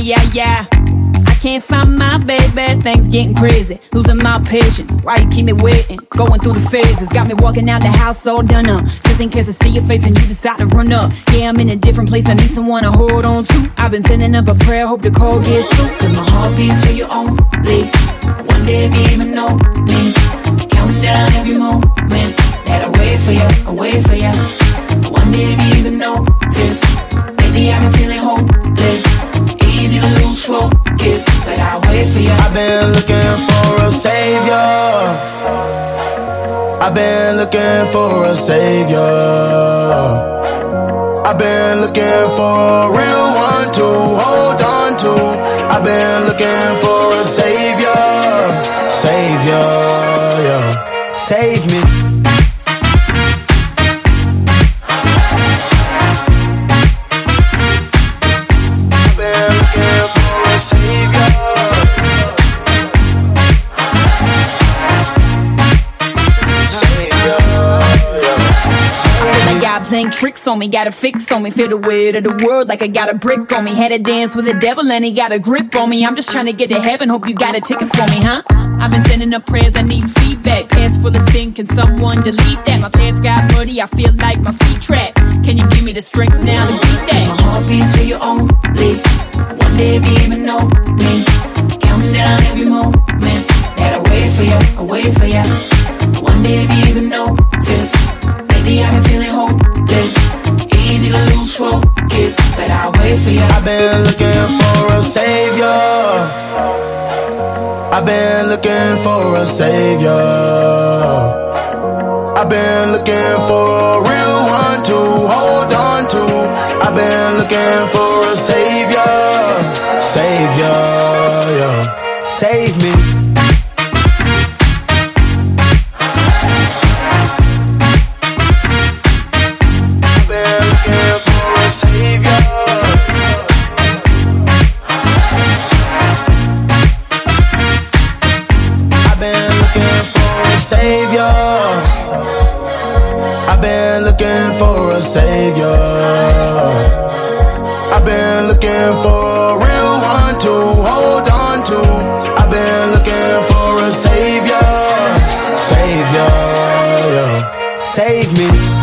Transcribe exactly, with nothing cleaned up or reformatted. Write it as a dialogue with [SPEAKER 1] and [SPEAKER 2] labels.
[SPEAKER 1] yeah, yeah. I can't find my baby, things getting crazy. Losing my patience, why you keep me waiting? Going through the phases, got me walking out the house all done up. Just in case I see your face and you decide to run up. Yeah, I'm in a different place, I need someone to hold on to. I've been sending up a prayer, hope the call gets through. Cause my heart beats for you only. One day if you even know me, counting down every moment that I wait for you, I wait for you. One day if you even notice, lately I've been feeling hopeless. Easy to lose focus, but I wait for you.
[SPEAKER 2] I've been looking for a savior. I've been looking for a savior. I've been looking for a real one to hold on to. I've been looking for a savior. Savior, yeah. Save me.
[SPEAKER 1] Playing tricks on me, got a fix on me. Feel the weight of the world like I got a brick on me. Had to dance with the devil and he got a grip on me. I'm just trying to get to heaven, hope you got a ticket for me, huh? I've been sending up prayers, I need feedback. Pants full of sin, can someone delete that? My path got muddy, I feel like my feet trapped. Can you give me the strength now to beat that?
[SPEAKER 3] My heart beats for you only. One day if you even know me, counting down every moment that I wait for you, I wait for you. One day if you even notice, lately I've been feeling hopeless. Easy to lose focus, but I wait for you.
[SPEAKER 2] I've been looking for a savior. I've been looking for a savior. I've been looking for a real one to hold on to. I've been looking for a savior. Savior, yeah. Save me. Savior, I've been looking for a savior. I've been looking for a real one to hold on to. I've been looking for a savior. Savior, yeah. Save me.